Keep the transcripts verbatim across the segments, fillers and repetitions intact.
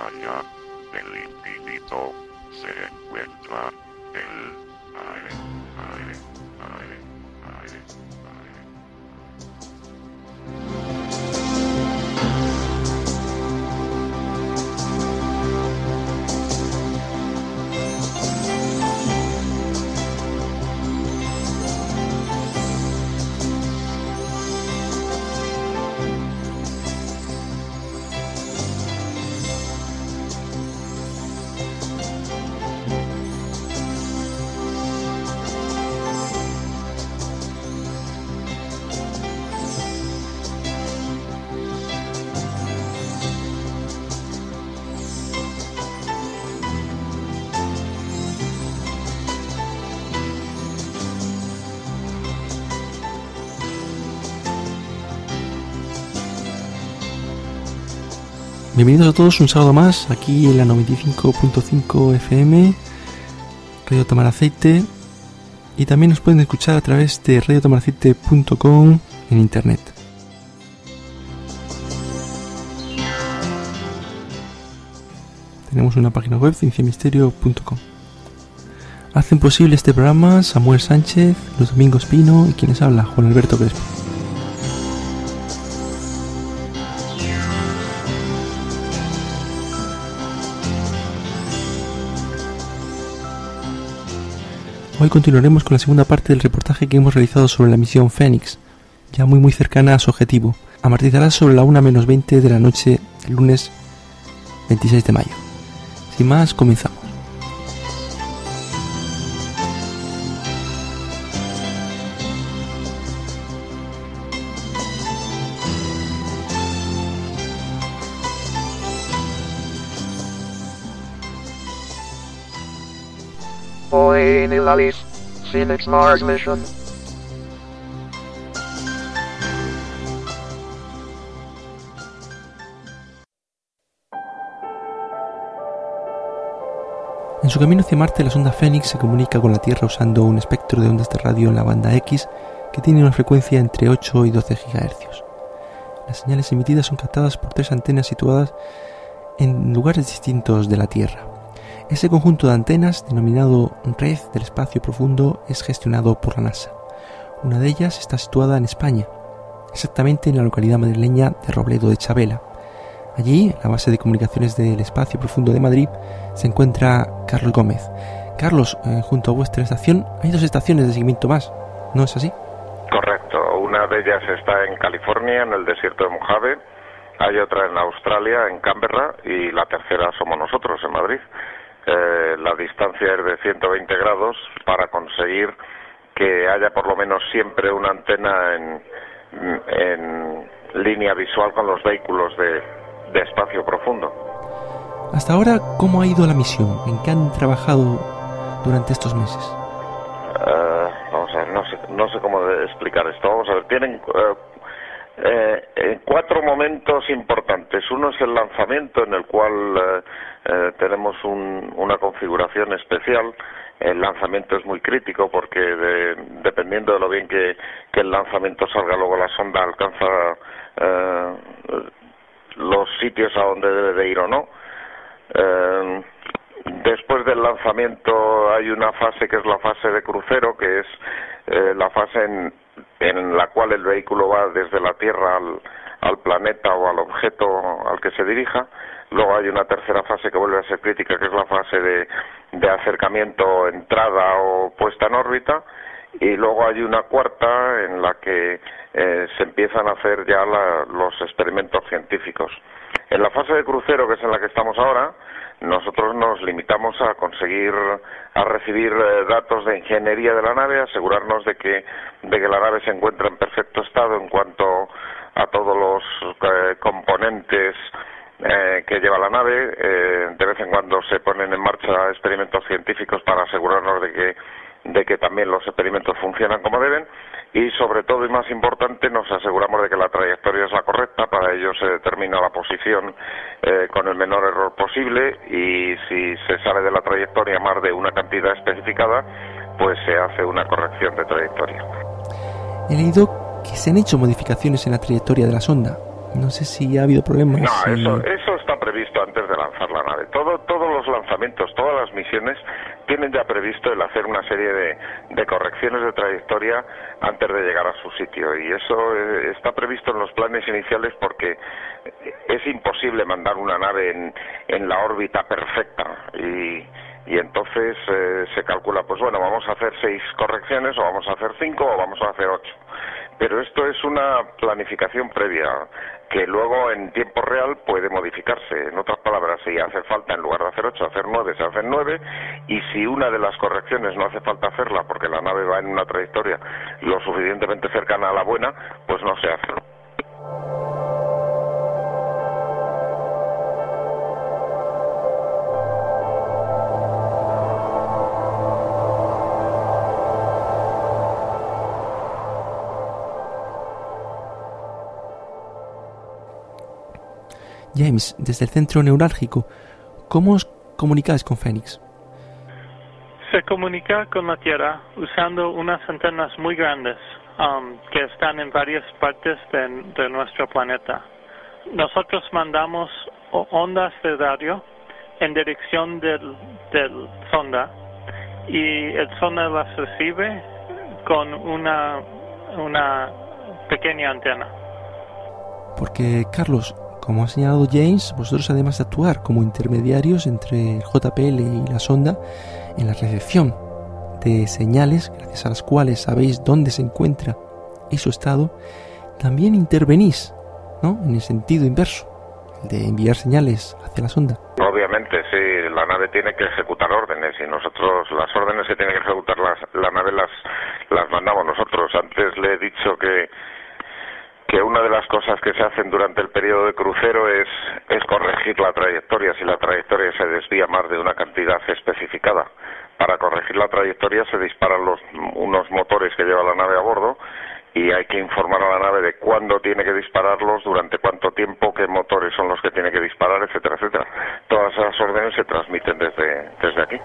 allá del infinito se encuentra el aire, aire, aire, aire, aire. Bienvenidos a todos un sábado más aquí en la noventa y cinco punto cinco F M, Radio Tamaraceite, y también nos pueden escuchar a través de radio tamaraceite punto com en internet. Tenemos una página web, ciencia misterio punto com. Hacen posible este programa Samuel Sánchez, Luis Domingo Espino y quienes habla, Juan Alberto Crespo. Hoy continuaremos con la segunda parte del reportaje que hemos realizado sobre la misión Fénix, ya muy muy cercana a su objetivo. Amartizará sobre la una menos veinte de la noche el lunes veintiséis de mayo. Sin más, comenzamos. Hoy en el Alice, Phoenix Mars Mission. En su camino hacia Marte, la sonda Fénix se comunica con la Tierra usando un espectro de ondas de radio en la banda X que tiene una frecuencia entre ocho y doce gigahercios. Las señales emitidas son captadas por tres antenas situadas en lugares distintos de la Tierra. Ese conjunto de antenas, denominado Red del Espacio Profundo, es gestionado por la NASA. Una de ellas está situada en España, exactamente en la localidad madrileña de Robledo de Chabela. Allí, en la base de comunicaciones del Espacio Profundo de Madrid, se encuentra Carlos Gómez. Carlos, eh, junto a vuestra estación hay dos estaciones de seguimiento más, ¿no es así? Correcto. Una de ellas está en California, en el desierto de Mojave. Hay otra en Australia, en Canberra, y la tercera somos nosotros, en Madrid. Eh, la distancia es de ciento veinte grados para conseguir que haya por lo menos siempre una antena en, en línea visual con los vehículos de, de espacio profundo. Hasta ahora, ¿cómo ha ido la misión? ¿En qué han trabajado durante estos meses? Uh, vamos a ver, no sé, no sé cómo explicar esto. Vamos a ver, tienen uh, eh, cuatro momentos importantes. Uno es el lanzamiento, en el cual uh, eh, tenemos un, una configuración especial. El lanzamiento es muy crítico porque de, dependiendo de lo bien que, que el lanzamiento salga, luego la sonda alcanza uh, los sitios a donde debe de ir o no. Uh, después del lanzamiento hay una fase que es la fase de crucero, que es eh, la fase en, en la cual el vehículo va desde la Tierra al, al planeta o al objeto al que se dirija. Luego hay una tercera fase que vuelve a ser crítica, que es la fase de, de acercamiento, entrada o puesta en órbita. Y luego hay una cuarta en la que eh, se empiezan a hacer ya la, los experimentos científicos. En la fase de crucero, que es en la que estamos ahora, nosotros nos limitamos a conseguir, a recibir eh, datos de ingeniería de la nave, asegurarnos de que, de que la nave se encuentra en perfecto estado en cuanto a todos los eh, componentes eh, que lleva la nave. Eh, de vez en cuando se ponen en marcha experimentos científicos para asegurarnos de que de que también los experimentos funcionan como deben, y sobre todo y más importante nos aseguramos de que la trayectoria es la correcta. Para ello se determina la posición eh, con el menor error posible, y si se sale de la trayectoria más de una cantidad especificada, pues se hace una corrección de trayectoria. He leído que se han hecho modificaciones en la trayectoria de la sonda. No sé si ha habido problemas. No, y... eso, eso está previsto previsto antes de lanzar la nave. Todo, todos los lanzamientos, todas las misiones tienen ya previsto el hacer una serie de, de correcciones de trayectoria antes de llegar a su sitio, y eso eh, está previsto en los planes iniciales porque es imposible mandar una nave en, en la órbita perfecta, y, y entonces eh, se calcula, pues bueno, vamos a hacer seis correcciones, o vamos a hacer cinco, o vamos a hacer ocho. Pero esto es una planificación previa que luego en tiempo real puede modificarse. En otras palabras, si hace falta en lugar de hacer ocho, hacer nueve, se hacen nueve, y si una de las correcciones no hace falta hacerla porque la nave va en una trayectoria lo suficientemente cercana a la buena, pues no se hace. James, desde el centro neurálgico, ¿cómo os comunicáis con Fénix? Se comunica con la Tierra usando unas antenas muy grandes um, que están en varias partes de, de nuestro planeta. Nosotros mandamos ondas de radio en dirección del, del sonda, y el sonda las recibe con una, una pequeña antena. Porque, Carlos, como ha señalado James, vosotros, además de actuar como intermediarios entre el J P L y la sonda en la recepción de señales, gracias a las cuales sabéis dónde se encuentra y su estado, también intervenís, ¿no?, en el sentido inverso, el de enviar señales hacia la sonda. Obviamente, sí, la nave tiene que ejecutar órdenes, y nosotros las órdenes que tiene que ejecutar las, la nave las, las mandamos nosotros. Antes le he dicho que que una de las cosas que se hacen durante el periodo de crucero es, es corregir la trayectoria, si la trayectoria se desvía más de una cantidad especificada. Para corregir la trayectoria se disparan los, unos motores que lleva la nave a bordo, y hay que informar a la nave de cuándo tiene que dispararlos, durante cuánto tiempo, qué motores son los que tiene que disparar, etcétera, etcétera. Todas esas órdenes se transmiten desde, desde aquí.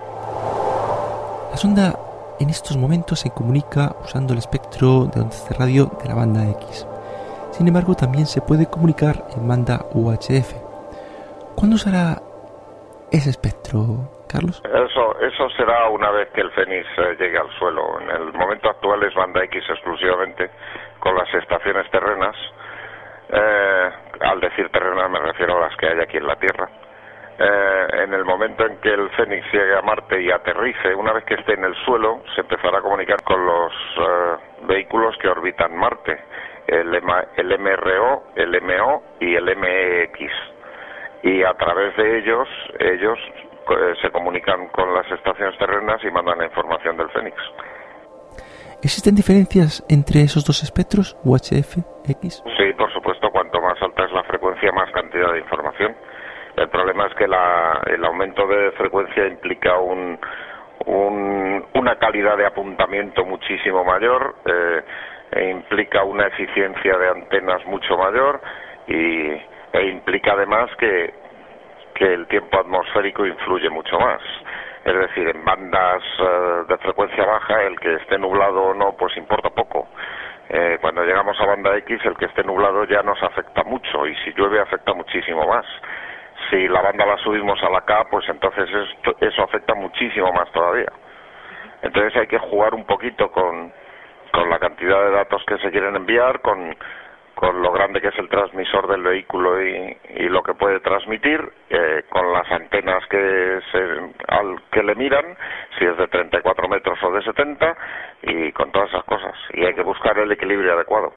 La sonda en estos momentos se comunica usando el espectro de ondas de radio de la banda X. Sin embargo, también se puede comunicar en banda U H F. ¿Cuándo será ese espectro, Carlos? Eso, eso será una vez que el Fénix eh, llegue al suelo. En el momento actual es banda X exclusivamente, con las estaciones terrenas. Eh, al decir terrenas me refiero a las que hay aquí en la Tierra. Eh, en el momento en que el Fénix llegue a Marte y aterrice, una vez que esté en el suelo, se empezará a comunicar con los eh, vehículos que orbitan Marte. El, el M R O, el M O y el M E X, y a través de ellos ellos eh, se comunican con las estaciones terrenas y mandan la información del Fénix. ¿Existen diferencias entre esos dos espectros, U H F, X? Sí, por supuesto, cuanto más alta es la frecuencia, más cantidad de información. El problema es que la, el aumento de frecuencia implica un, un, una calidad de apuntamiento muchísimo mayor, eh, e implica una eficiencia de antenas mucho mayor, y e implica además que, que el tiempo atmosférico influye mucho más. Es decir, en bandas uh, de frecuencia baja, el que esté nublado o no, pues importa poco. Eh, cuando llegamos a banda X, el que esté nublado ya nos afecta mucho, y si llueve afecta muchísimo más. Si la banda la subimos a la K, pues entonces esto, eso afecta muchísimo más todavía. Entonces hay que jugar un poquito con con la cantidad de datos que se quieren enviar, con, con lo grande que es el transmisor del vehículo y, y lo que puede transmitir, eh, con las antenas que, se, al, que le miran, si es de treinta y cuatro metros o de setenta, y con todas esas cosas. Y hay que buscar el equilibrio adecuado.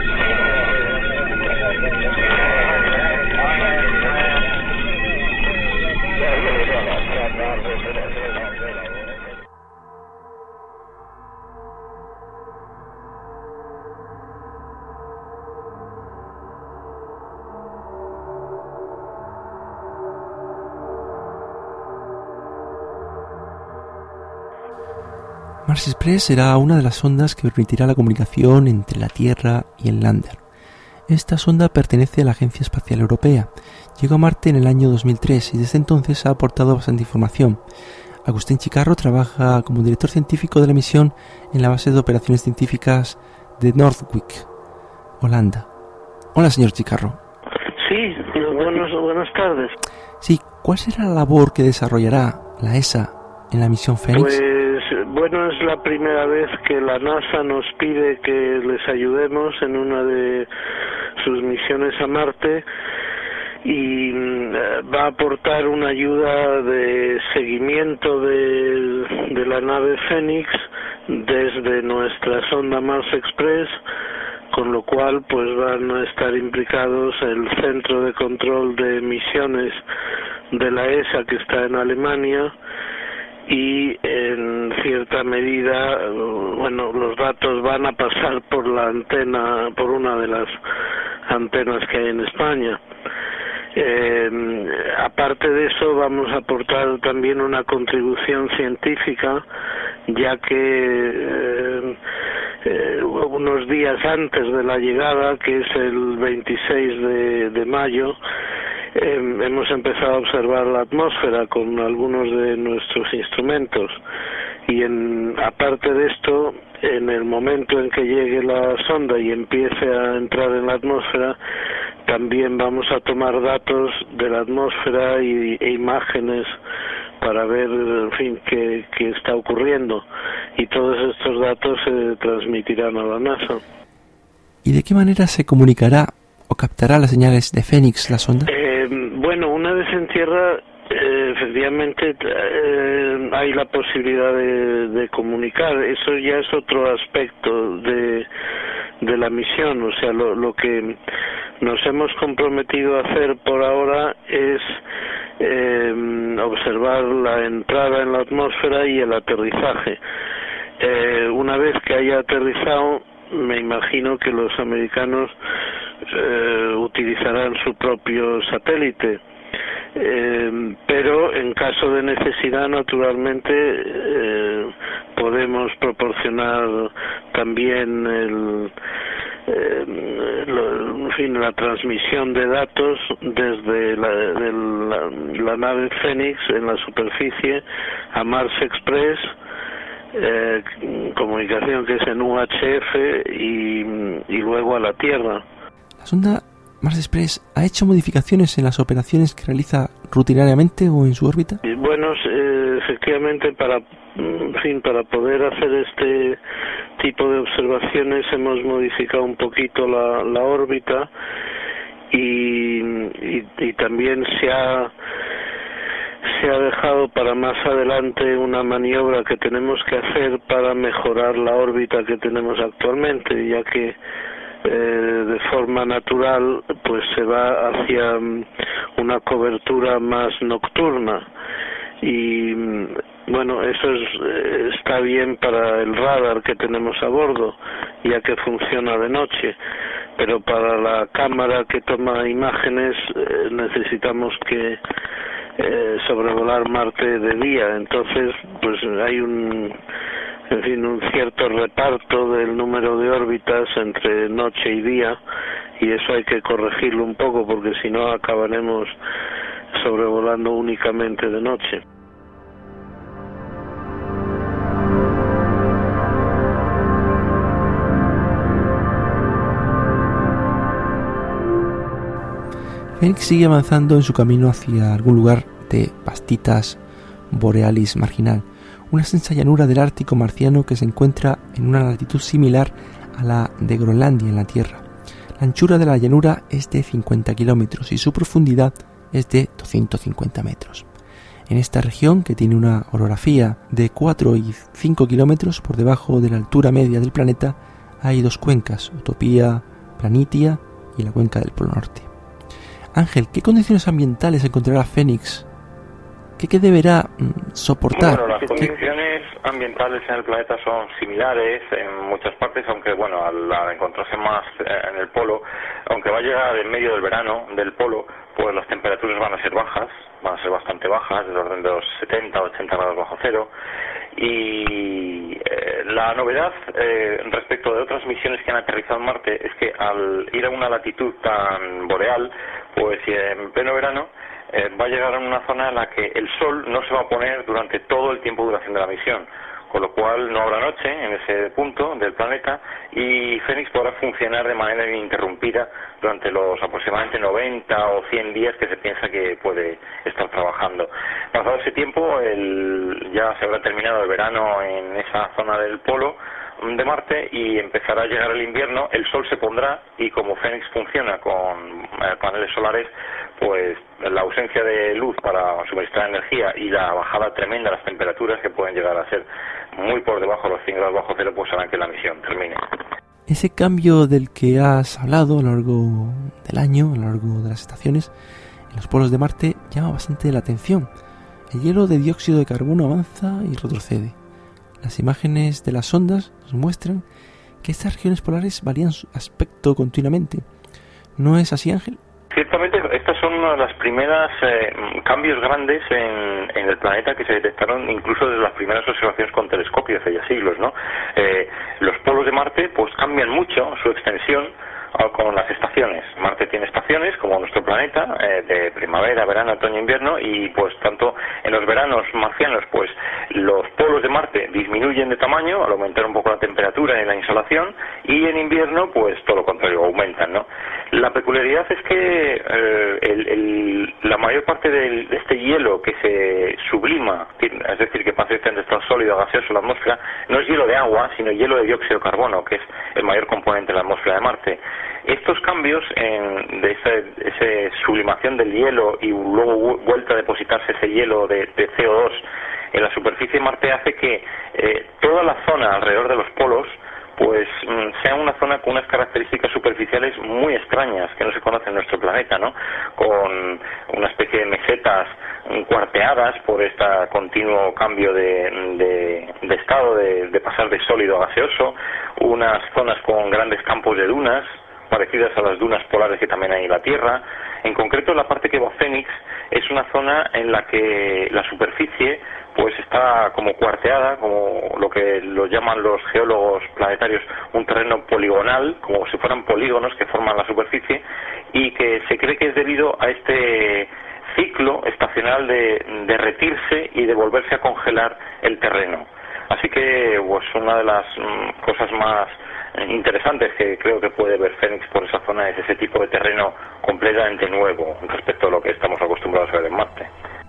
Mars Express será una de las sondas que permitirá la comunicación entre la Tierra y el Lander. Esta sonda pertenece a la Agencia Espacial Europea. Llegó a Marte en el año dos mil tres y desde entonces ha aportado bastante información. Agustín Chicarro trabaja como director científico de la misión en la base de operaciones científicas de Noordwijk, Holanda. Hola, señor Chicarro. Sí, buenos, buenas tardes. Sí, ¿cuál será la labor que desarrollará la E S A en la misión Fénix? Pues bueno, es la primera vez que la NASA nos pide que les ayudemos en una de sus misiones a Marte y va a aportar una ayuda de seguimiento de, de la nave Fénix desde nuestra sonda Mars Express, con lo cual pues van a estar implicados el Centro de Control de Misiones de la E S A, que está en Alemania, y en cierta medida, bueno, los datos van a pasar por la antena, por una de las antenas que hay en España. Eh, aparte de eso, vamos a aportar también una contribución científica, ya que eh, eh, unos días antes de la llegada, que es el veintiséis de, de mayo, eh, hemos empezado a observar la atmósfera con algunos de nuestros instrumentos, y en, aparte de esto, en el momento en que llegue la sonda y empiece a entrar en la atmósfera, también vamos a tomar datos de la atmósfera y, e imágenes para ver, en fin, qué, qué está ocurriendo, y todos estos datos se transmitirán a la NASA. ¿Y de qué manera se comunicará o captará las señales de Fénix la sonda? Eh, bueno, una vez en tierra, eh, efectivamente eh, hay la posibilidad de, de comunicar. Eso ya es otro aspecto de, de la misión. O sea, lo, lo que nos hemos comprometido a hacer por ahora es eh, observar la entrada en la atmósfera y el aterrizaje. Eh, una vez que haya aterrizado, me imagino que los americanos eh, utilizarán su propio satélite, eh, pero en caso de necesidad, naturalmente, eh, podemos proporcionar también el, eh, lo, en fin, la transmisión de datos desde la, de la, la nave Fénix en la superficie a Mars Express, Eh, comunicación que es en U H F, y, y luego a la Tierra. ¿La sonda Mars Express ha hecho modificaciones en las operaciones que realiza rutinariamente o en su órbita? Y bueno, eh, efectivamente, para, en fin, para poder hacer este tipo de observaciones hemos modificado un poquito la, la órbita, y, y, y también se ha se ha dejado para más adelante una maniobra que tenemos que hacer para mejorar la órbita que tenemos actualmente, ya que eh, de forma natural pues se va hacia una cobertura más nocturna, y bueno, eso es, está bien para el radar que tenemos a bordo, ya que funciona de noche, pero para la cámara que toma imágenes eh, necesitamos que Eh, sobrevolar Marte de día. Entonces pues hay un en fin un cierto reparto del número de órbitas entre noche y día, y eso hay que corregirlo un poco, porque si no acabaremos sobrevolando únicamente de noche. Fénix sigue avanzando en su camino hacia algún lugar de Pastitas Borealis marginal, una extensa llanura del Ártico marciano que se encuentra en una latitud similar a la de Groenlandia en la Tierra. La anchura de la llanura es de cincuenta kilómetros y su profundidad es de doscientos cincuenta metros. En esta región, que tiene una orografía de cuatro y cinco kilómetros por debajo de la altura media del planeta, hay dos cuencas, Utopía Planitia y la cuenca del Polo Norte. Ángel, ¿qué condiciones ambientales encontrará Fénix? ¿Qué, qué deberá mm, soportar? Bueno, las condiciones ambientales en el planeta son similares en muchas partes, aunque bueno, al, al encontrarse más en el polo, aunque va a llegar en medio del verano del polo, pues las temperaturas van a ser bajas, van a ser bastante bajas, del orden de los setenta o ochenta grados bajo cero. Y eh, la novedad eh, respecto de otras misiones que han aterrizado en Marte es que al ir a una latitud tan boreal, pues en pleno verano eh, va a llegar a una zona en la que el sol no se va a poner durante todo el tiempo de duración de la misión, con lo cual no habrá noche en ese punto del planeta y Fénix podrá funcionar de manera ininterrumpida durante los aproximadamente noventa o cien días que se piensa que puede estar trabajando. Pasado ese tiempo, el, ya se habrá terminado el verano en esa zona del polo de Marte y empezará a llegar el invierno, el Sol se pondrá y como Fénix funciona con eh, paneles solares, pues la ausencia de luz para suministrar energía y la bajada tremenda de las temperaturas que pueden llegar a ser muy por debajo de los cien grados bajo cero, pues harán que la misión termine. Ese cambio del que has hablado a lo largo del año, a lo largo de las estaciones, en los polos de Marte llama bastante la atención. El hielo de dióxido de carbono avanza y retrocede. Las imágenes de las sondas nos muestran que estas regiones polares varían su aspecto continuamente. ¿No es así, Ángel? Ciertamente, estas son una de las primeras eh, cambios grandes en, en el planeta que se detectaron incluso desde las primeras observaciones con telescopio hace ya siglos, ¿no? Eh, los polos de Marte pues cambian mucho su extensión con las estaciones. Marte tiene estaciones como nuestro planeta, eh, de primavera, verano, otoño, invierno, y pues tanto en los veranos marcianos pues los polos de Marte disminuyen de tamaño al aumentar un poco la temperatura y la insolación, y en invierno pues todo lo contrario, aumentan, ¿no? La peculiaridad es que eh, el, el, la mayor parte de, de este hielo que se sublima, es decir, que pasa de estar sólido a gaseoso en la atmósfera, no es hielo de agua, sino hielo de dióxido de carbono, que es el mayor componente de la atmósfera de Marte. Estos cambios en, de esa ese sublimación del hielo y luego vuelta a depositarse ese hielo de, de C O dos en la superficie de Marte hace que eh, toda la zona alrededor de los polos pues sea una zona con unas características superficiales muy extrañas que no se conocen en nuestro planeta, ¿no? Con una especie de mesetas cuarteadas por este continuo cambio de, de, de estado, de, de pasar de sólido a gaseoso, unas zonas con grandes campos de dunas, parecidas a las dunas polares que también hay en la Tierra. En concreto, la parte que va Fénix es una zona en la que la superficie pues está como cuarteada, como lo que lo llaman los geólogos planetarios un terreno poligonal, como si fueran polígonos que forman la superficie, y que se cree que es debido a este ciclo estacional de derretirse y de volverse a congelar el terreno. Así que pues una de las mm, cosas más interesantes que creo que puede ver Fénix por esa zona es ese tipo de terreno completamente nuevo respecto a lo que estamos acostumbrados a ver en Marte.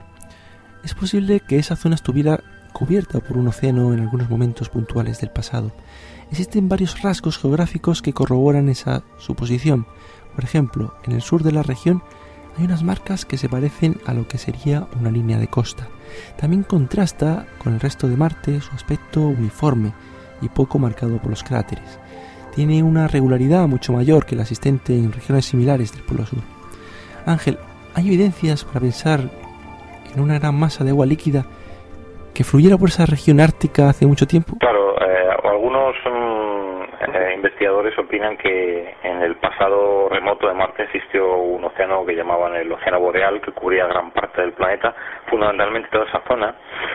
Es posible que esa zona estuviera cubierta por un océano en algunos momentos puntuales del pasado. Existen varios rasgos geográficos que corroboran esa suposición. Por ejemplo, en el sur de la región hay unas marcas que se parecen a lo que sería una línea de costa. También contrasta con el resto de Marte su aspecto uniforme y poco marcado por los cráteres. Tiene una regularidad mucho mayor que la existente en regiones similares del Polo Sur. Ángel, ¿hay evidencias para pensar en una gran masa de agua líquida que fluyera por esa región ártica hace mucho tiempo? Claro, eh, algunos um, eh, investigadores opinan que en el pasado remoto de Marte existió un océano que llamaban el Océano Boreal, que cubría gran parte del planeta, fundamentalmente toda esa zona,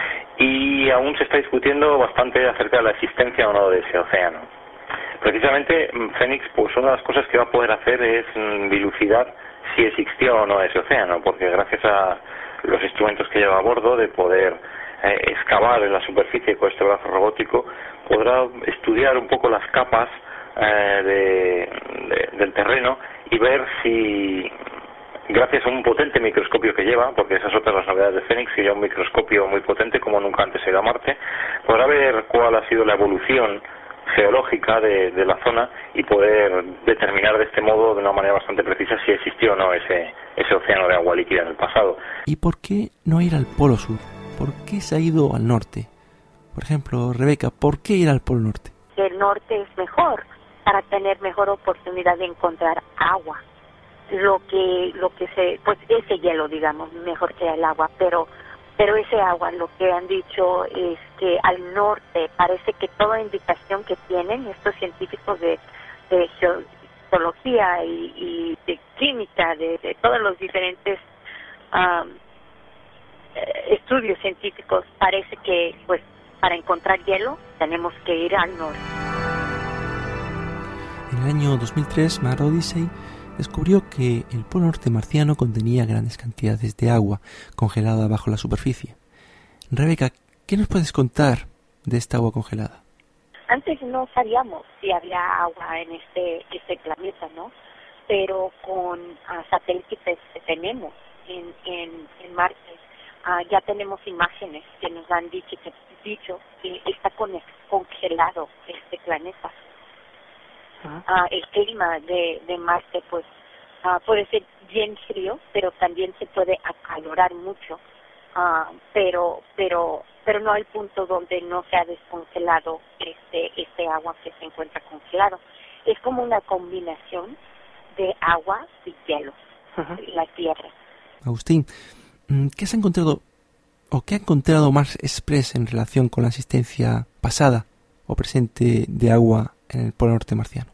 y aún se está discutiendo bastante acerca de la existencia o no de ese océano. Precisamente Fénix, pues una de las cosas que va a poder hacer es dilucidar si existió o no ese océano, porque gracias a los instrumentos que lleva a bordo de poder eh, excavar en la superficie con este brazo robótico, podrá estudiar un poco las capas eh, de, de, del terreno y ver si, gracias a un potente microscopio que lleva, porque esas son otras las novedades de Fénix, que lleva un microscopio muy potente como nunca antes se ha ido a Marte, podrá ver cuál ha sido la evolución geológica de, de la zona y poder determinar de este modo de una manera bastante precisa si existió o no ese, ese océano de agua líquida en el pasado. ¿Y por qué no ir al Polo Sur? ¿Por qué se ha ido al norte? Por ejemplo, Rebeca, ¿por qué ir al Polo Norte? El norte es mejor para tener mejor oportunidad de encontrar agua. Lo que lo que se pues ese hielo, digamos, mejor que el agua, pero Pero ese agua, lo que han dicho es que al norte parece que toda indicación que tienen estos científicos de, de geología y, y de química, de, de todos los diferentes um, estudios científicos, parece que pues para encontrar hielo tenemos que ir al norte. En el año dos mil tres, Mars Odyssey descubrió que el polo norte marciano contenía grandes cantidades de agua congelada bajo la superficie. Rebeca, ¿qué nos puedes contar de esta agua congelada? Antes no sabíamos si había agua en este este planeta, ¿no? Pero con uh, satélites que tenemos en, en, en Marte, uh, ya tenemos imágenes que nos han dicho que, dicho que está con, congelado este planeta. Uh, el clima de, de Marte, pues, uh, puede ser bien frío, pero también se puede acalorar mucho, uh, pero pero pero no al punto donde no se ha descongelado este este agua que se encuentra congelado. Es como una combinación de agua y hielo, uh-huh. La Tierra. Agustín, ¿qué se ha encontrado o qué ha encontrado Mars Express en relación con la existencia pasada o presente de agua en el polo norte marciano?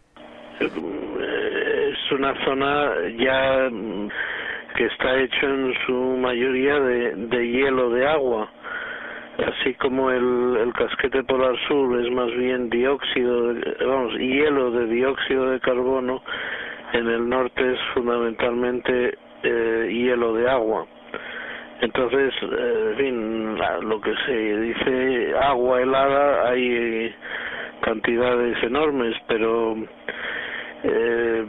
Es una zona ya que está hecha en su mayoría de, de hielo de agua. Así como el, el casquete polar sur es más bien dióxido, de, vamos, hielo de dióxido de carbono, en el norte es fundamentalmente eh, hielo de agua. Entonces, eh, en fin, lo que se dice agua helada, hay cantidades enormes, pero eh,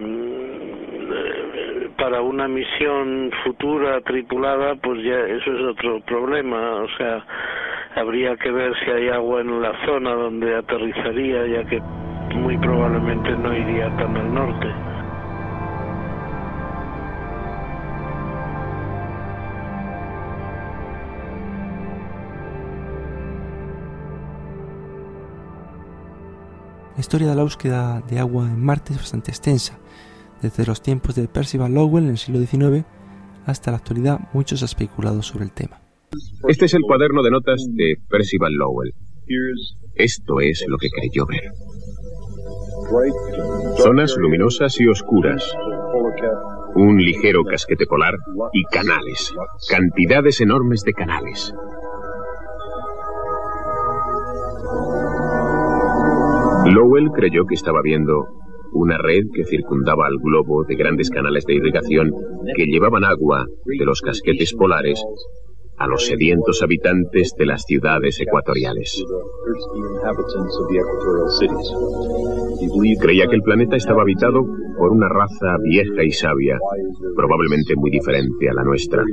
para una misión futura tripulada, pues ya eso es otro problema. O sea, habría que ver si hay agua en la zona donde aterrizaría, ya que muy probablemente no iría tan al norte. La historia de la búsqueda de agua en Marte es bastante extensa. Desde los tiempos de Percival Lowell en el siglo diecinueve hasta la actualidad, muchos han especulado sobre el tema. Este es el cuaderno de notas de Percival Lowell. Esto es lo que creyó ver. Zonas luminosas y oscuras, un ligero casquete polar y canales, cantidades enormes de canales. Lowell creyó que estaba viendo una red que circundaba al globo de grandes canales de irrigación que llevaban agua de los casquetes polares a los sedientos habitantes de las ciudades ecuatoriales. Creía que el planeta estaba habitado por una raza vieja y sabia, probablemente muy diferente a la nuestra.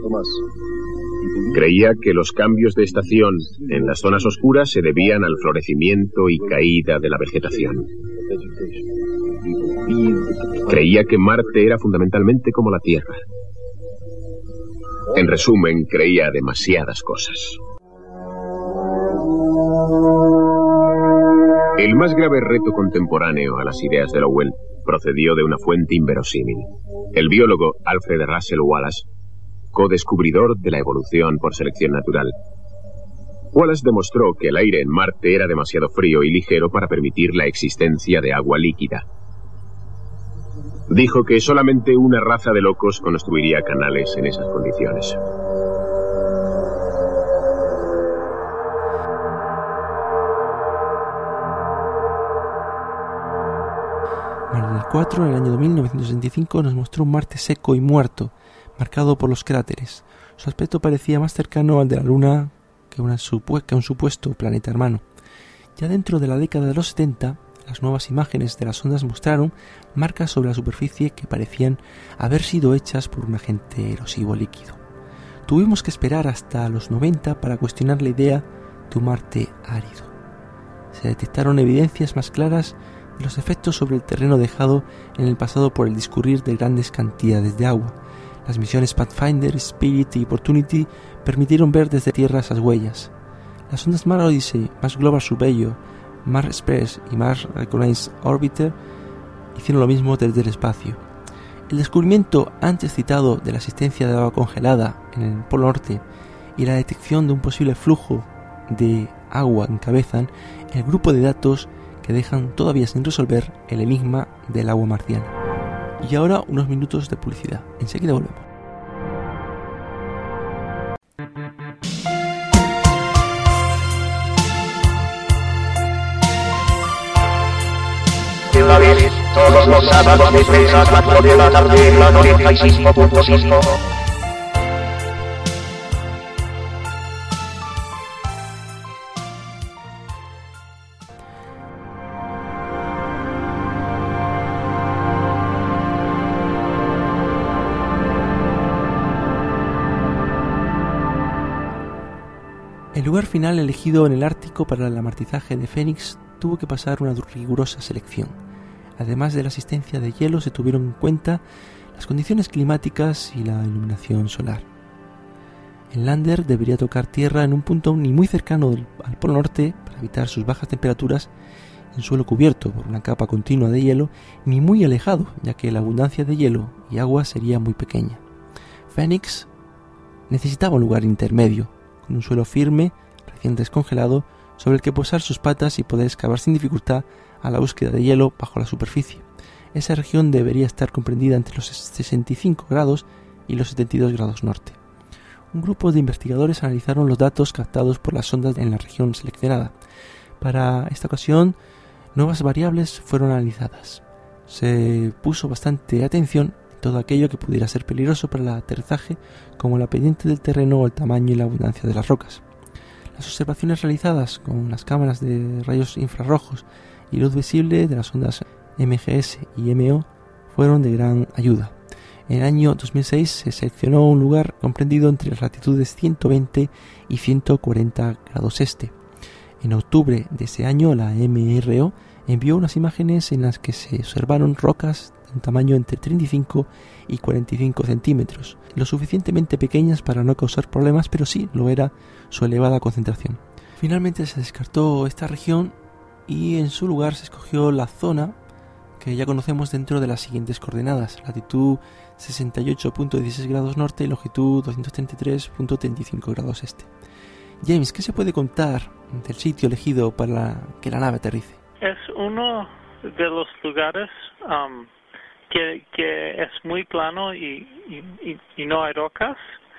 Creía que los cambios de estación en las zonas oscuras se debían al florecimiento y caída de la vegetación. Creía que Marte era fundamentalmente como la Tierra. En resumen, creía demasiadas cosas. El más grave reto contemporáneo a las ideas de Lowell procedió de una fuente inverosímil. El biólogo Alfred Russel Wallace, co-descubridor de la evolución por selección natural. Wallace demostró que el aire en Marte era demasiado frío y ligero para permitir la existencia de agua líquida. Dijo que solamente una raza de locos construiría canales en esas condiciones. Mariner cuatro, en el año mil novecientos sesenta y cinco, nos mostró un Marte seco y muerto, marcado por los cráteres. Su aspecto parecía más cercano al de la Luna que, una supu- que un supuesto planeta hermano. Ya dentro de la década de los setenta, las nuevas imágenes de las ondas mostraron marcas sobre la superficie que parecían haber sido hechas por un agente erosivo líquido. Tuvimos que esperar hasta los noventa para cuestionar la idea de un Marte árido. Se detectaron evidencias más claras de los efectos sobre el terreno dejado en el pasado por el discurrir de grandes cantidades de agua. Las misiones Pathfinder, Spirit y Opportunity permitieron ver desde tierra esas huellas. Las ondas Mars Odyssey, Mars Global Surveyor, Mars Express y Mars Reconnaissance Orbiter hicieron lo mismo desde el espacio. El descubrimiento antes citado de la existencia de agua congelada en el Polo Norte y la detección de un posible flujo de agua encabezan el grupo de datos que dejan todavía sin resolver el enigma del agua marciana. Y ahora unos minutos de publicidad. Enseguida volvemos. Todos los sábados de tres a cuatro de la tarde en la noventa y cinco punto cinco. El lugar final elegido en el Ártico para el amartizaje de Phoenix tuvo que pasar una rigurosa selección. Además de la asistencia de hielo, se tuvieron en cuenta las condiciones climáticas y la iluminación solar. El lander debería tocar tierra en un punto ni muy cercano al Polo Norte para evitar sus bajas temperaturas, en suelo cubierto por una capa continua de hielo, ni muy alejado, ya que la abundancia de hielo y agua sería muy pequeña. Phoenix necesitaba un lugar intermedio, con un suelo firme, recién descongelado, sobre el que posar sus patas y poder excavar sin dificultad a la búsqueda de hielo bajo la superficie. Esa región debería estar comprendida entre los sesenta y cinco grados y los setenta y dos grados norte. Un grupo de investigadores analizaron los datos captados por las sondas en la región seleccionada. Para esta ocasión, nuevas variables fueron analizadas. Se puso bastante atención en todo aquello que pudiera ser peligroso para el aterrizaje, como la pendiente del terreno o el tamaño y la abundancia de las rocas. Las observaciones realizadas con las cámaras de rayos infrarrojos y luz visible de las ondas M G S y M O fueron de gran ayuda. En el año dos mil seis se seleccionó un lugar comprendido entre las latitudes ciento veinte y ciento cuarenta grados este. En octubre de ese año, la M R O envió unas imágenes en las que se observaron rocas de un tamaño entre treinta y cinco y cuarenta y cinco centímetros, lo suficientemente pequeñas para no causar problemas, pero sí lo era su elevada concentración. Finalmente se descartó esta región y en su lugar se escogió la zona que ya conocemos dentro de las siguientes coordenadas: latitud sesenta y ocho punto dieciséis grados norte y longitud doscientos treinta y tres punto treinta y cinco grados este. James, ¿qué se puede contar del sitio elegido para que la nave aterrice? Es uno de los lugares um, que, que es muy plano y, y, y no hay rocas,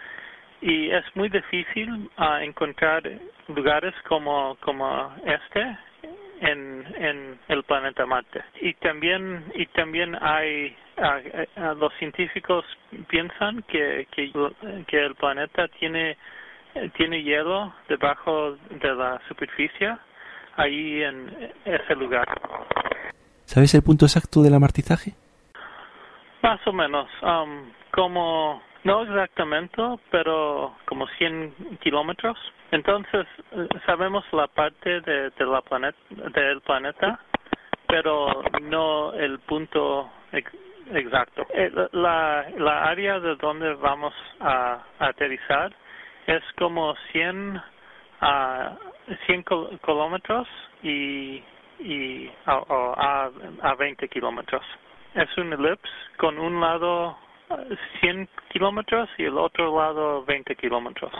y es muy difícil uh, encontrar lugares como, como este en, en el planeta Marte. Y también y también hay uh, uh, los científicos piensan que, que que el planeta tiene tiene hielo debajo de la superficie ahí en ese lugar. ¿Sabes el punto exacto del amartizaje? Más o menos, um, como no exactamente, pero como cien kilómetros. Entonces sabemos la parte de, de la planeta, del planeta, pero no el punto ex, exacto. La, la área de donde vamos a, a aterrizar es como cien, uh, cien kilómetros y, y a, a, a veinte kilómetros. Es un elipse con un lado cien kilómetros y el otro lado veinte kilómetros.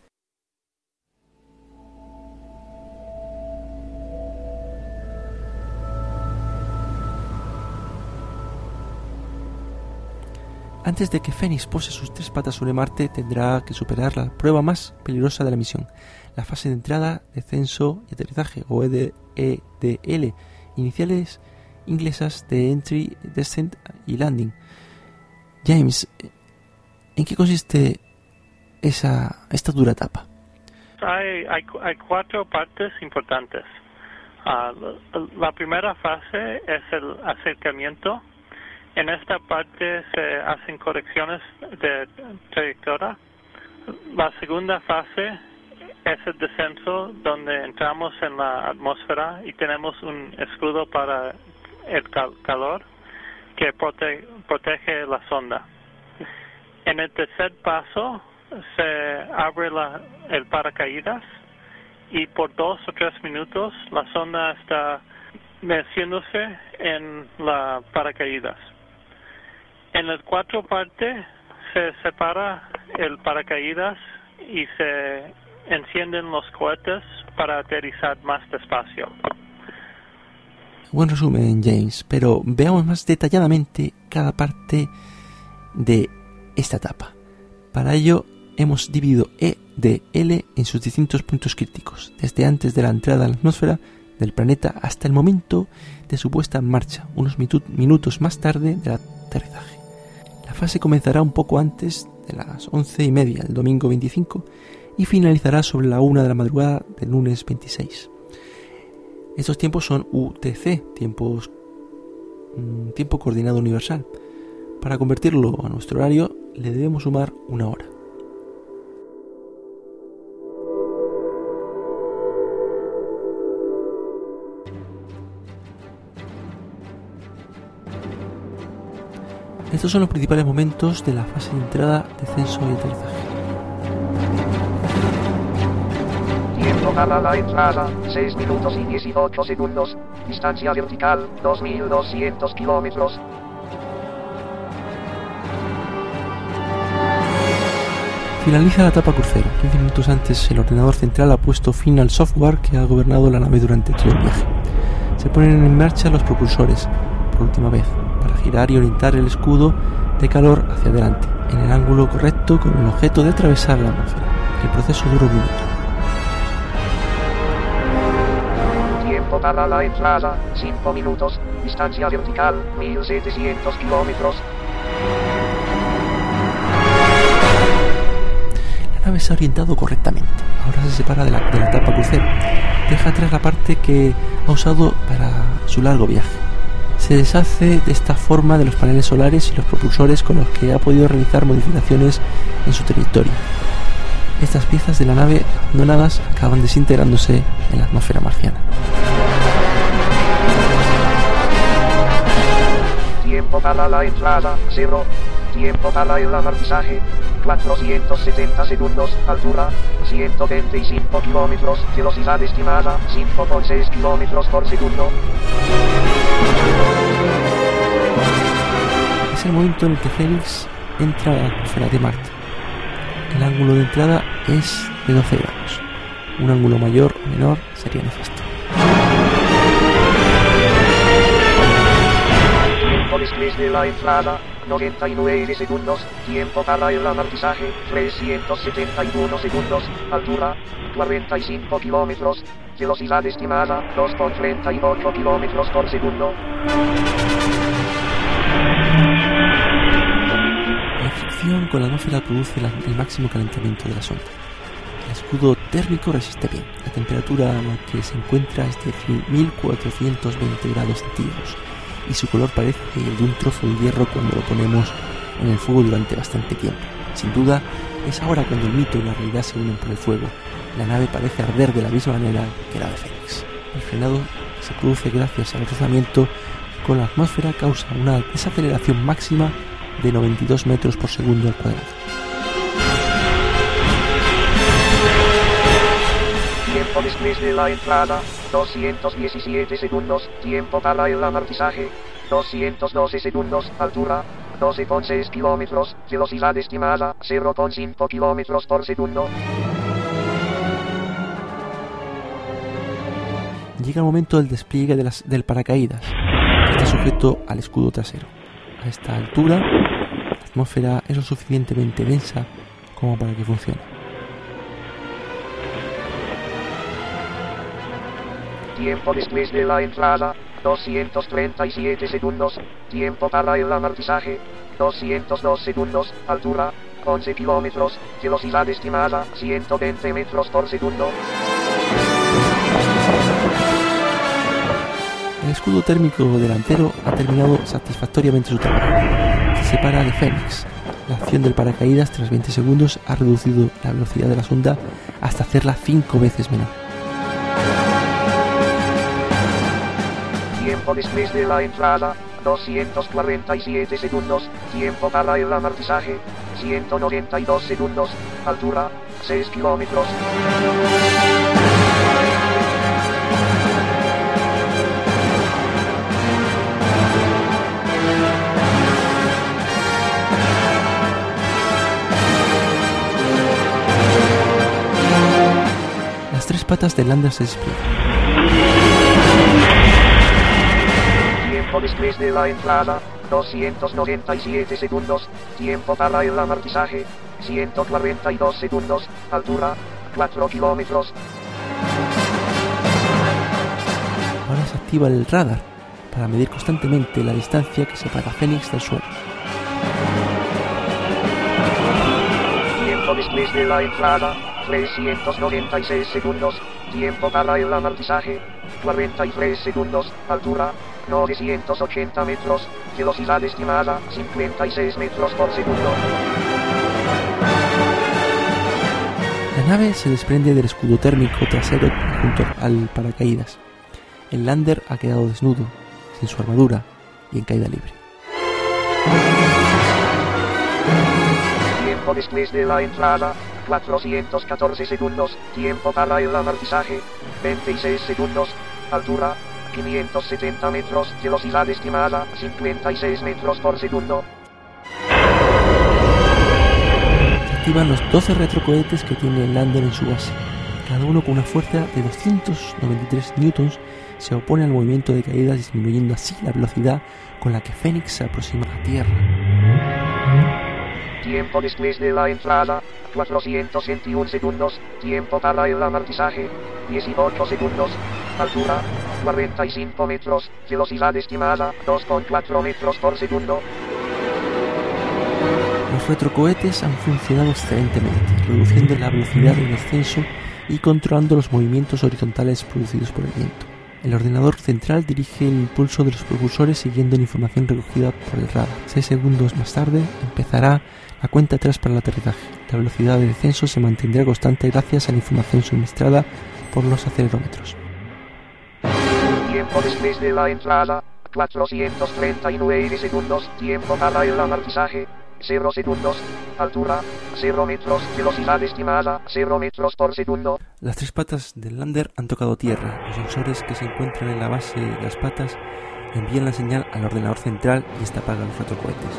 Antes de que Phoenix pose sus tres patas sobre Marte, tendrá que superar la prueba más peligrosa de la misión, la fase de entrada, descenso y aterrizaje, o E D L, iniciales inglesas de Entry, Descent y Landing. James, ¿en qué consiste esa esta dura etapa? Hay, hay, hay cuatro partes importantes. Uh, la primera fase es el acercamiento. En esta parte se hacen correcciones de trayectoria. La segunda fase es el descenso, donde entramos en la atmósfera y tenemos un escudo para el cal- calor que prote- protege la sonda. En el tercer paso se abre la, el paracaídas y por dos o tres minutos la sonda está meciéndose en la paracaídas. En la cuarta parte se separa el paracaídas y se encienden los cohetes para aterrizar más despacio. Buen resumen, James, pero veamos más detalladamente cada parte de esta etapa. Para ello hemos dividido E D L en sus distintos puntos críticos, desde antes de la entrada a la atmósfera del planeta hasta el momento de su puesta en marcha, unos minutos más tarde del aterrizaje. La fase comenzará un poco antes de las once y media del domingo veinticinco y finalizará sobre la una de la madrugada del lunes veintiséis. Estos tiempos son U T C, tiempos, um, tiempo coordinado universal. Para convertirlo a nuestro horario le debemos sumar una hora. Estos son los principales momentos de la fase de entrada, descenso y aterrizaje. Tiempo para la entrada, seis minutos y dieciocho segundos. Distancia vertical, dos mil doscientos kilómetros. Finaliza la etapa crucero. quince minutos antes, el ordenador central ha puesto fin al software que ha gobernado la nave durante todo el viaje. Se ponen en marcha los propulsores, por última vez, para girar y orientar el escudo de calor hacia adelante, en el ángulo correcto con el objeto de atravesar la atmósfera. El proceso dura un minuto. Tiempo para la entrada, cinco minutos. Distancia vertical, mil setecientos kilómetros. La nave se ha orientado correctamente. Ahora se separa de la, de la etapa crucero. Deja atrás la parte que ha usado para su largo viaje. Se deshace de esta forma de los paneles solares y los propulsores con los que ha podido realizar modificaciones en su trayectoria. Estas piezas de la nave abandonadas acaban desintegrándose en la atmósfera marciana. Tiempo para la entrada, cero. Tiempo para el aterrizaje, cuatrocientos setenta segundos. Altura, ciento veinticinco kilómetros. Velocidad estimada, cinco coma seis kilómetros por segundo. Es el momento en el que Fénix entra a la atmósfera de Marte. El ángulo de entrada es de doce grados. Un ángulo mayor o menor sería nefasto. Tiempo después de la entrada, noventa y nueve segundos. Tiempo para el aterrizaje, trescientos setenta y uno segundos. Altura, cuarenta y cinco kilómetros. Velocidad estimada, dos coma treinta y ocho kilómetros por segundo. La fricción con la atmósfera produce la, el máximo calentamiento de la sonda. El escudo térmico resiste bien. La temperatura a la que se encuentra es de mil cuatrocientos veinte grados centígrados y su color parece el de un trozo de hierro cuando lo ponemos en el fuego durante bastante tiempo. Sin duda, es ahora cuando el mito y la realidad se unen por el fuego. La nave parece arder de la misma manera que la de Fénix. El frenado se produce gracias al rozamiento con la atmósfera, causa una desaceleración máxima de noventa y dos metros por segundo al cuadrado. Tiempo después de la entrada, doscientos diecisiete segundos. Tiempo para el aterrizaje, doscientos doce segundos. Altura, doce coma seis kilómetros. Velocidad estimada, cero coma cinco kilómetros por segundo. Llega el momento del despliegue de las, del paracaídas, que está sujeto al escudo trasero. A esta altura, la atmósfera es lo suficientemente densa como para que funcione. Tiempo después de la entrada, doscientos treinta y siete segundos. Tiempo para el aterrizaje, doscientos dos segundos. Altura, once kilómetros. Velocidad estimada, ciento veinte metros por segundo. El escudo térmico delantero ha terminado satisfactoriamente su trabajo. Se separa de Fénix. La acción del paracaídas tras veinte segundos ha reducido la velocidad de la sonda hasta hacerla cinco veces menor. Tiempo después de la entrada, doscientos cuarenta y siete segundos. Tiempo para el aterrizaje, ciento noventa y dos segundos. Altura, seis kilómetros. Las tres patas del lander se despliegan. Tiempo después de la entrada, doscientos noventa y siete segundos. Tiempo para el aterrizaje, ciento cuarenta y dos segundos. Altura, cuatro kilómetros. Ahora se activa el radar para medir constantemente la distancia que separa a Fénix del suelo. Tiempo después de la entrada, trescientos noventa y seis segundos. Tiempo para el aterrizaje, cuarenta y tres segundos. Altura, novecientos ochenta metros. Velocidad estimada, cincuenta y seis metros por segundo. La nave se desprende del escudo térmico trasero junto al paracaídas. El lander ha quedado desnudo, sin su armadura y en caída libre. Tiempo después de la entrada, cuatrocientos catorce segundos. Tiempo para el aterrizaje, veintiséis segundos. Altura, quinientos setenta metros. Velocidad estimada, cincuenta y seis metros por segundo. Se activan los doce retrocohetes que tiene el lander en su base. Cada uno con una fuerza de doscientos noventa y tres newtons se opone al movimiento de caída, disminuyendo así la velocidad con la que Phoenix se aproxima a Tierra. Tiempo después de la entrada, cuatrocientos veintiuno segundos. Tiempo para el aterrizaje, dieciocho segundos. Altura, cuarenta y cinco metros. Velocidad estimada, dos coma cuatro metros por segundo. Los retrocohetes han funcionado excelentemente, reduciendo la velocidad del descenso y controlando los movimientos horizontales producidos por el viento. El ordenador central dirige el impulso de los propulsores siguiendo la información recogida por el radar. Seis segundos más tarde empezará la cuenta atrás para el aterrizaje. La velocidad de descenso se mantendrá constante gracias a la información suministrada por los acelerómetros. Tiempo después de la entrada, cuatrocientos treinta y nueve segundos. Tiempo para el aterrizaje, cero segundos. Altura, cero metros. Velocidad estimada, cero metros por segundo. Las tres patas del lander han tocado tierra. Los sensores que se encuentran en la base de las patas envían la señal al ordenador central y esta apaga los retrocohetes.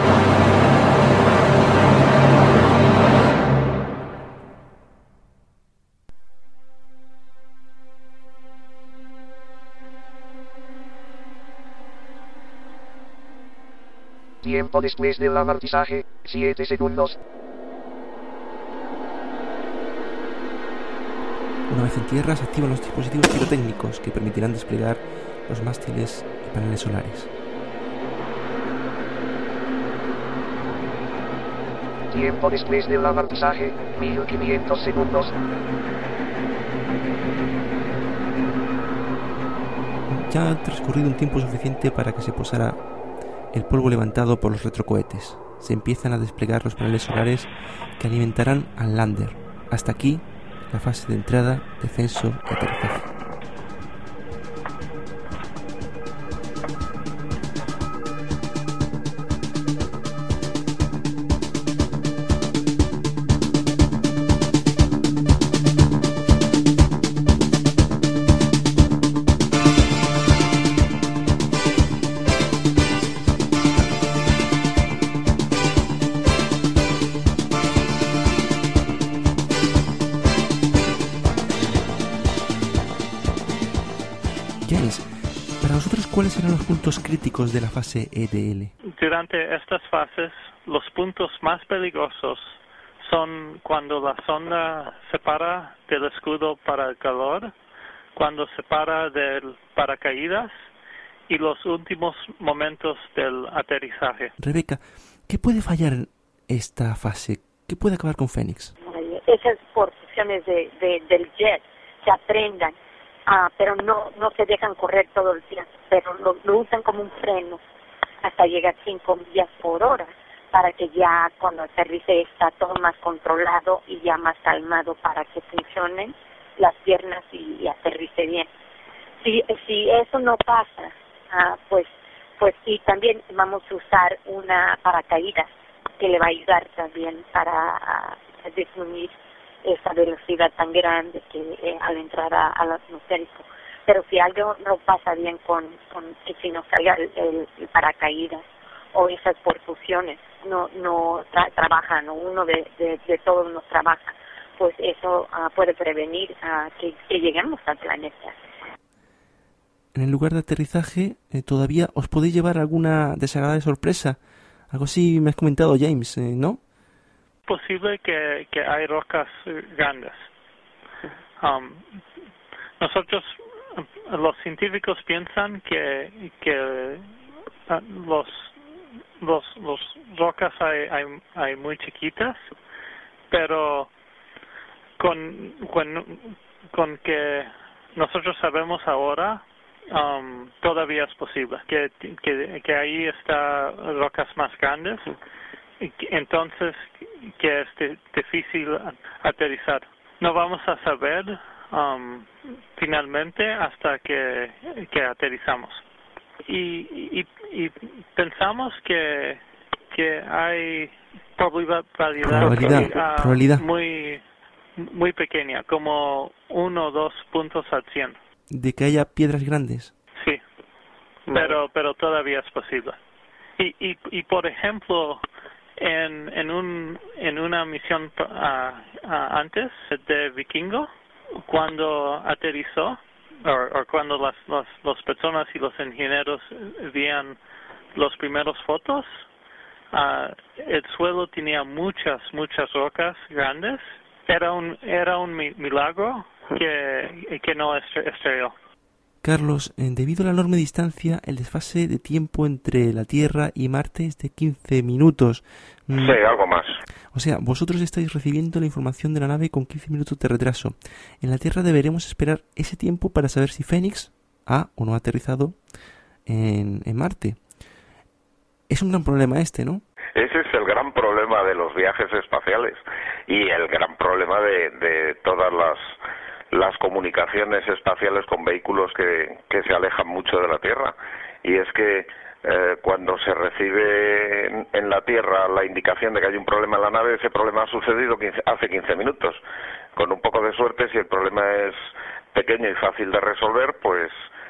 Tiempo después del aterrizaje, siete segundos. Una vez en tierra se activan los dispositivos pirotécnicos que permitirán desplegar los mástiles y paneles solares. Tiempo después del aterrizaje, mil quinientos segundos. Ya ha transcurrido un tiempo suficiente para que se posara el polvo levantado por los retrocohetes. Se empiezan a desplegar los paneles solares que alimentarán al lander. Hasta aquí la fase de entrada, descenso y aterrizaje. Para vosotros, ¿cuáles serán los puntos críticos de la fase E D L? Durante estas fases, los puntos más peligrosos son cuando la sonda se para del escudo para el calor, cuando se para del paracaídas y los últimos momentos del aterrizaje. Rebeca, ¿qué puede fallar en esta fase? ¿Qué puede acabar con Phoenix? Esas porciones de, de, del jet se aprendan. Ah, pero no no se dejan correr todo el tiempo, pero lo, lo usan como un freno hasta llegar a cinco millas por hora, para que ya cuando aterrice está todo más controlado y ya más calmado para que funcionen las piernas y, y aterrice bien. Si si eso no pasa, ah, pues pues y también vamos a usar una paracaídas que le va a ayudar también para ah, disminuir esa velocidad tan grande que eh, al entrar a, al atmosférico. Pero si algo no pasa bien con, con que si nos caiga el, el, el paracaídas o esas perfusiones no no tra trabajan, o uno de, de, de todos nos trabaja, pues eso uh, puede prevenir uh, que, que lleguemos al planeta. En el lugar de aterrizaje eh, todavía os podéis llevar alguna desagradable sorpresa. Algo así me has comentado, James, eh, ¿no? Posible que, que hay rocas grandes. Um, nosotros, los científicos piensan que que uh, los los los rocas hay, hay hay muy chiquitas, pero con con con que nosotros sabemos ahora, um, todavía es posible que que que ahí está rocas más grandes. Entonces, que es de, difícil aterrizar. No vamos a saber um, finalmente hasta que, que aterrizamos. Y, y, y pensamos que, que hay probabilidad, probabilidad, uh, probabilidad. muy muy pequeña, como uno o dos puntos al cien. ¿De que haya piedras grandes? Sí, pero pero todavía es posible. Y y, y por ejemplo, en en un en una misión uh, uh, antes de Vikingo, cuando aterrizó, o, o cuando las, las las personas y los ingenieros veían los primeros fotos, uh, el suelo tenía muchas muchas rocas grandes. Era un era un milagro que que no estrelló. Carlos, eh, debido a la enorme distancia, el desfase de tiempo entre la Tierra y Marte es de quince minutos. Mm. Sí, algo más. O sea, vosotros estáis recibiendo la información de la nave con quince minutos de retraso. En la Tierra deberemos esperar ese tiempo para saber si Fénix ha o no ha aterrizado en, en Marte. Es un gran problema este, ¿no? Ese es el gran problema de los viajes espaciales y el gran problema de, de todas las, las comunicaciones espaciales con vehículos que, que se alejan mucho de la Tierra. Y es que eh, cuando se recibe en, en la Tierra la indicación de que hay un problema en la nave, ese problema ha sucedido quince, hace quince minutos. Con un poco de suerte, si el problema es pequeño y fácil de resolver, pues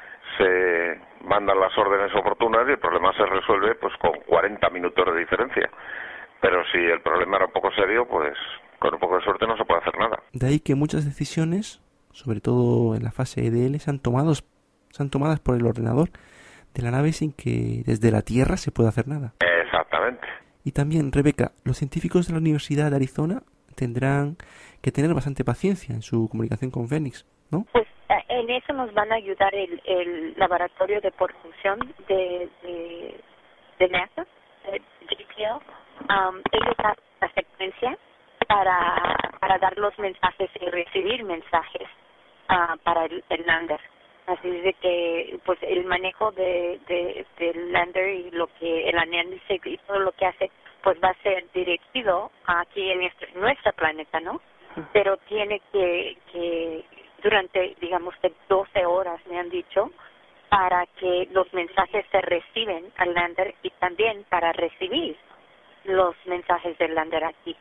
se mandan las órdenes oportunas y el problema se resuelve pues con cuarenta minutos de diferencia. Pero si el problema era un poco serio, pues con un poco de suerte no se puede hacer nada. De ahí que muchas decisiones, sobre todo en la fase E D L, sean tomados, sean tomadas por el ordenador de la nave sin que desde la Tierra se pueda hacer nada. Exactamente. Y también, Rebeca, los científicos de la Universidad de Arizona tendrán que tener bastante paciencia en su comunicación con Fénix, ¿no? Pues en eso nos van a ayudar el, el laboratorio de propulsión de, de, de NASA, de J P L. Um, ellos dan la secuencia para, para dar los mensajes y recibir mensajes uh, para el, el lander. Así es de que pues el manejo de, de del lander y lo que el análisis y todo lo que hace pues va a ser dirigido aquí en nuestro, nuestro planeta, ¿no? Pero tiene que, que durante, digamos, de doce horas, me han dicho, para que los mensajes se reciben al lander y también para recibir los mensajes del lander aquí.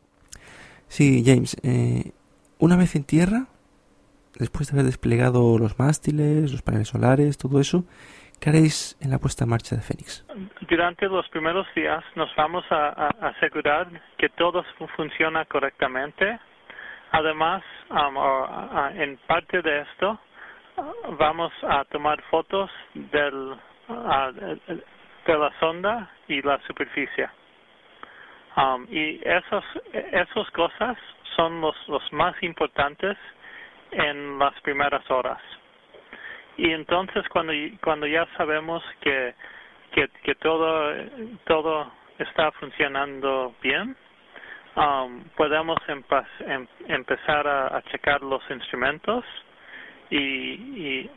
Sí, James, eh, una vez en tierra, después de haber desplegado los mástiles, los paneles solares, todo eso, ¿qué haréis en la puesta en marcha de Fénix? Durante los primeros días nos vamos a, a asegurar que todo funciona correctamente. Además, um, or, uh, en parte de esto, uh, vamos a tomar fotos del, uh, de la sonda y la superficie. Um, y esos, esas cosas son los, los más importantes en las primeras horas. Y entonces cuando cuando ya sabemos que que, que todo todo está funcionando bien, um, podemos empa- em- empezar a, a checar los instrumentos y, y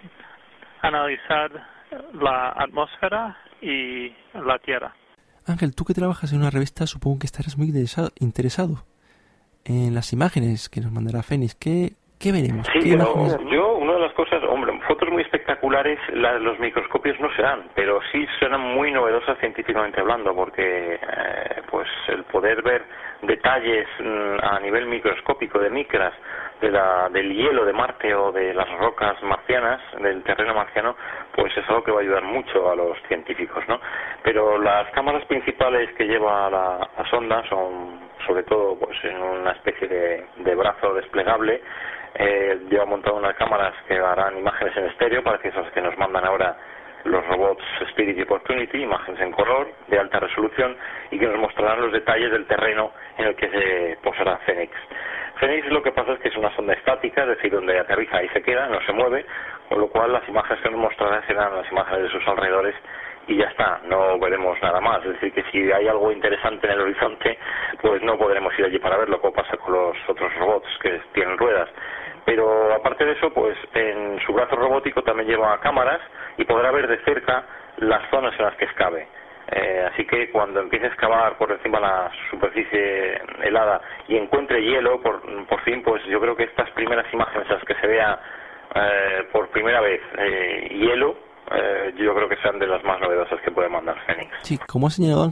analizar la atmósfera y la Tierra. Ángel, tú que trabajas en una revista, supongo que estarás muy interesado, interesado en las imágenes que nos mandará Fénix. ¿Qué, qué veremos? Sí, ¿Qué pero imágenes? yo, una de las cosas, hombre, fotos muy espectaculares, la, los microscopios no se dan, pero sí serán muy novedosas científicamente hablando, porque eh, pues el poder ver detalles mm, a nivel microscópico de micras de la, del hielo de Marte o de las rocas marcianas, del terreno marciano, pues es algo que va a ayudar mucho a los científicos, ¿no? Pero las cámaras principales que lleva la, la sonda son, sobre todo, pues en una especie de, de brazo desplegable. Eh, lleva montado unas cámaras que harán imágenes en estéreo, para que esas que nos mandan ahora los robots Spirit y Opportunity, imágenes en color de alta resolución, y que nos mostrarán los detalles del terreno en el que se posará Fénix. Fénix lo que pasa es que es una sonda estática, es decir, donde aterriza y se queda, no se mueve, con lo cual las imágenes que nos mostrará serán las imágenes de sus alrededores y ya está, no veremos nada más. Es decir, que si hay algo interesante en el horizonte, pues no podremos ir allí para verlo, como pasa con los otros robots que tienen ruedas. Pero aparte de eso, pues en su brazo robótico también lleva cámaras y podrá ver de cerca las zonas en las que excave. Eh, así que cuando empiece a excavar por encima de la superficie helada y encuentre hielo, por, por fin, pues yo creo que estas primeras imágenes en las que se vea eh, por primera vez eh, hielo, eh, yo creo que sean de las más novedosas que puede mandar Fénix. Sí, como ha señalado Ángel,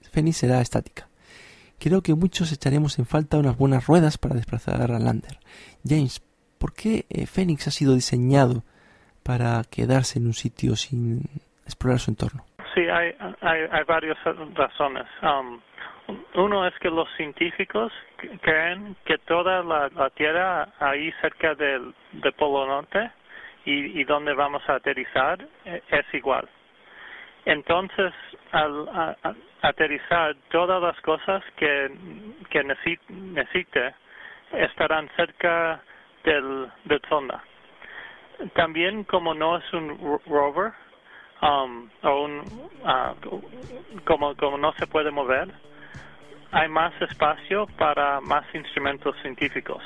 Phoenix será estática. Creo que muchos echaremos en falta unas buenas ruedas para desplazar al lander. James, ¿por qué eh, Phoenix ha sido diseñado para quedarse en un sitio sin explorar su entorno? Sí, hay, hay, hay varias razones. Um, uno es que los científicos creen que toda la, la Tierra ahí cerca del, del Polo Norte y, y donde vamos a aterrizar es igual. Entonces, al a, a, aterrizar, todas las cosas que, que necesite estarán cerca del, del sonda. También, como no es un rover, um, o un, uh, como, como no se puede mover, hay más espacio para más instrumentos científicos.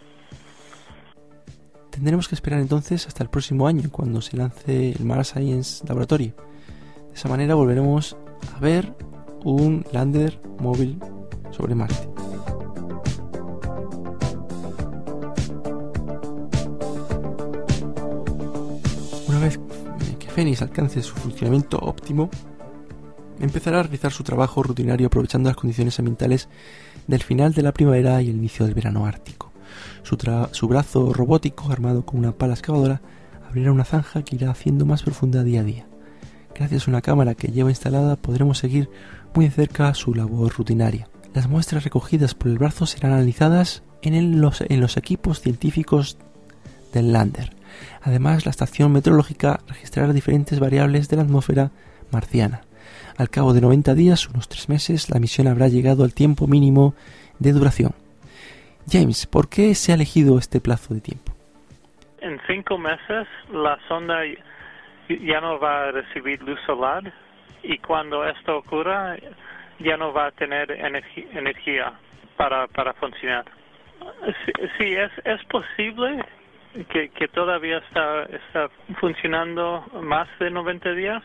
Tendremos que esperar entonces hasta el próximo año, cuando se lance el Mars Science Laboratory. De esa manera volveremos a ver un lander móvil sobre Marte. Una vez que Phoenix alcance su funcionamiento óptimo, empezará a realizar su trabajo rutinario aprovechando las condiciones ambientales del final de la primavera y el inicio del verano ártico. Su, tra- su brazo robótico, armado con una pala excavadora, abrirá una zanja que irá haciendo más profunda día a día. Gracias a una cámara que lleva instalada podremos seguir muy de cerca su labor rutinaria. Las muestras recogidas por el brazo serán analizadas en, el, los, en los equipos científicos del lander. Además, la estación meteorológica registrará diferentes variables de la atmósfera marciana. Al cabo de noventa días, unos tres meses, la misión habrá llegado al tiempo mínimo de duración. James, ¿por qué se ha elegido este plazo de tiempo? En cinco meses, la sonda ya no va a recibir luz solar y cuando esto ocurra ya no va a tener energi- energía para, para funcionar. Sí, sí es, es posible que, que todavía está, está funcionando más de noventa días,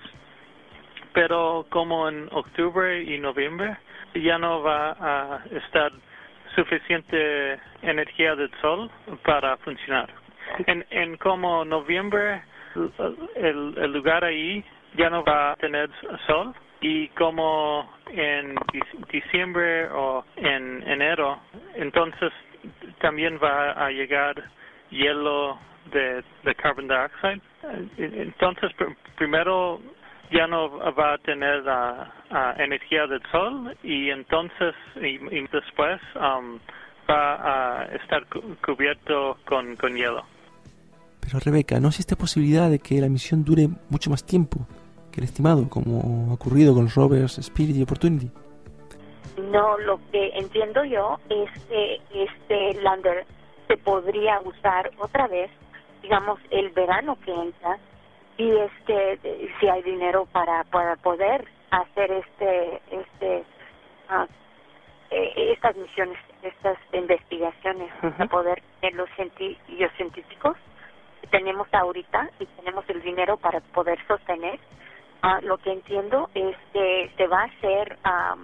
pero como en octubre y noviembre ya no va a estar suficiente energía del sol para funcionar. En, en como noviembre El, el lugar ahí ya no va a tener sol y como en diciembre o en enero, entonces también va a llegar hielo de, de carbon dioxide. Entonces pr- primero ya no va a tener uh, uh, energía del sol y entonces y, y después um, va a estar cu- cubierto con, con hielo. Pero Rebeca, ¿no existe posibilidad de que la misión dure mucho más tiempo que el estimado, como ha ocurrido con los rovers Spirit y Opportunity? No, lo que entiendo yo es que este lander se podría usar otra vez, digamos, el verano que entra, y este si hay dinero para, para poder hacer este este uh, estas misiones, estas investigaciones, uh-huh. Para poder tener los cienti- los científicos tenemos ahorita y tenemos el dinero para poder sostener. Uh, lo que entiendo es que se va a hacer um,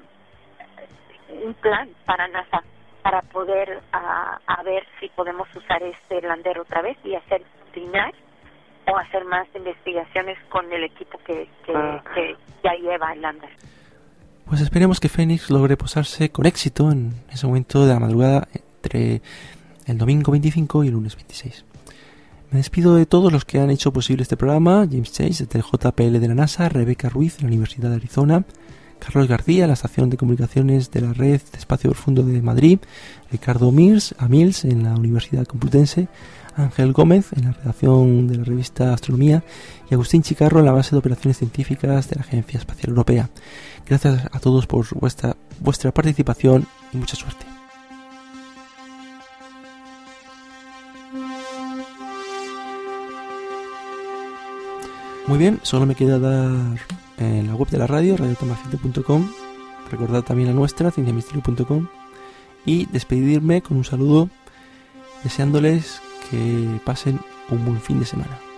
un plan para NASA para poder uh, a ver si podemos usar este lander otra vez y hacer rutinar o hacer más investigaciones con el equipo que, que, uh. que ya lleva el lander. Pues esperemos que Phoenix logre posarse con éxito en ese momento de la madrugada entre el domingo veinticinco y el lunes veintiséis. Me despido de todos los que han hecho posible este programa: James Chase, desde el J P L de la NASA, Rebeca Ruiz, de la Universidad de Arizona, Carlos García, la Estación de Comunicaciones de la Red de Espacio Profundo de Madrid, Ricardo Mills, Amils, en la Universidad Complutense, Ángel Gómez, en la redacción de la revista Astronomía, y Agustín Chicarro, en la base de operaciones científicas de la Agencia Espacial Europea. Gracias a todos por vuestra, vuestra participación y mucha suerte. Muy bien, solo me queda dar en la web de la radio, radio tomarciente punto com, recordad también la nuestra, ciencia misterio punto com, y despedirme con un saludo deseándoles que pasen un buen fin de semana.